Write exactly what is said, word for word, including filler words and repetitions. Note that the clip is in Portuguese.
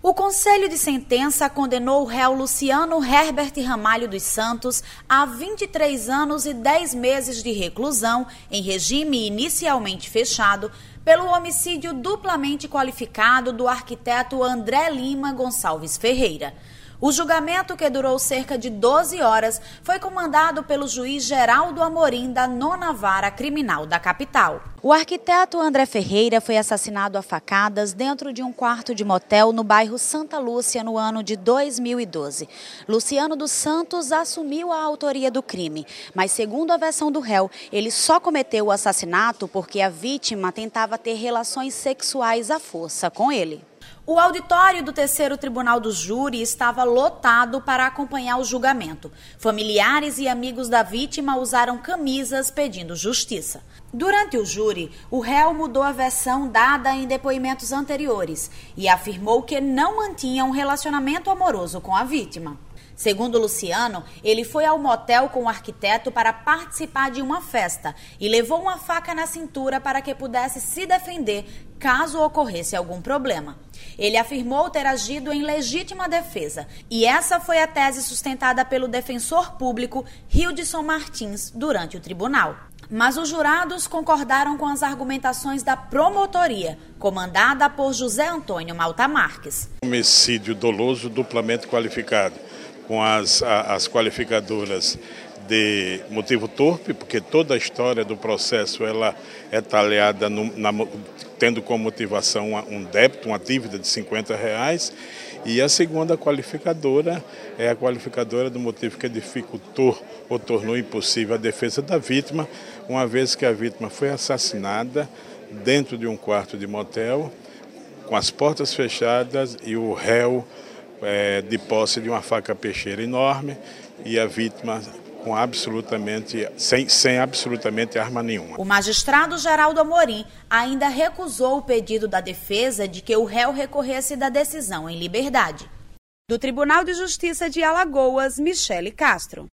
O Conselho de Sentença condenou o réu Luciano Herbert Ramalho dos Santos a vinte e três anos e dez meses de reclusão, em regime inicialmente fechado, pelo homicídio duplamente qualificado do arquiteto André Lima Gonçalves Ferreira. O julgamento, que durou cerca de doze horas, foi comandado pelo juiz Geraldo Amorim, da nona Vara Criminal da capital. O arquiteto André Ferreira foi assassinado a facadas dentro de um quarto de motel no bairro Santa Lúcia no ano de dois mil e doze. Luciano dos Santos assumiu a autoria do crime, mas segundo a versão do réu, ele só cometeu o assassinato porque a vítima tentava ter relações sexuais à força com ele. O auditório do terceiro tribunal do júri estava lotado para acompanhar o julgamento. Familiares e amigos da vítima usaram camisas pedindo justiça. Durante o júri, o réu mudou a versão dada em depoimentos anteriores e afirmou que não mantinha um relacionamento amoroso com a vítima. Segundo Luciano, ele foi ao motel com o arquiteto para participar de uma festa e levou uma faca na cintura para que pudesse se defender caso ocorresse algum problema. Ele afirmou ter agido em legítima defesa e essa foi a tese sustentada pelo defensor público Hildson Martins durante o tribunal. Mas os jurados concordaram com as argumentações da promotoria, comandada por José Antônio Malta Marques. Homicídio doloso duplamente qualificado, com as, as qualificadoras de motivo torpe, porque toda a história do processo ela é talhada no, na, tendo como motivação um débito, uma dívida de cinquenta reais, e a segunda qualificadora é a qualificadora do motivo que dificultou ou tornou impossível a defesa da vítima, uma vez que a vítima foi assassinada dentro de um quarto de motel, com as portas fechadas e o réu é, de posse de uma faca peixeira enorme e a vítima com absolutamente, sem, sem absolutamente arma nenhuma. O magistrado Geraldo Amorim ainda recusou o pedido da defesa de que o réu recorresse da decisão em liberdade. Do Tribunal de Justiça de Alagoas, Michele Castro.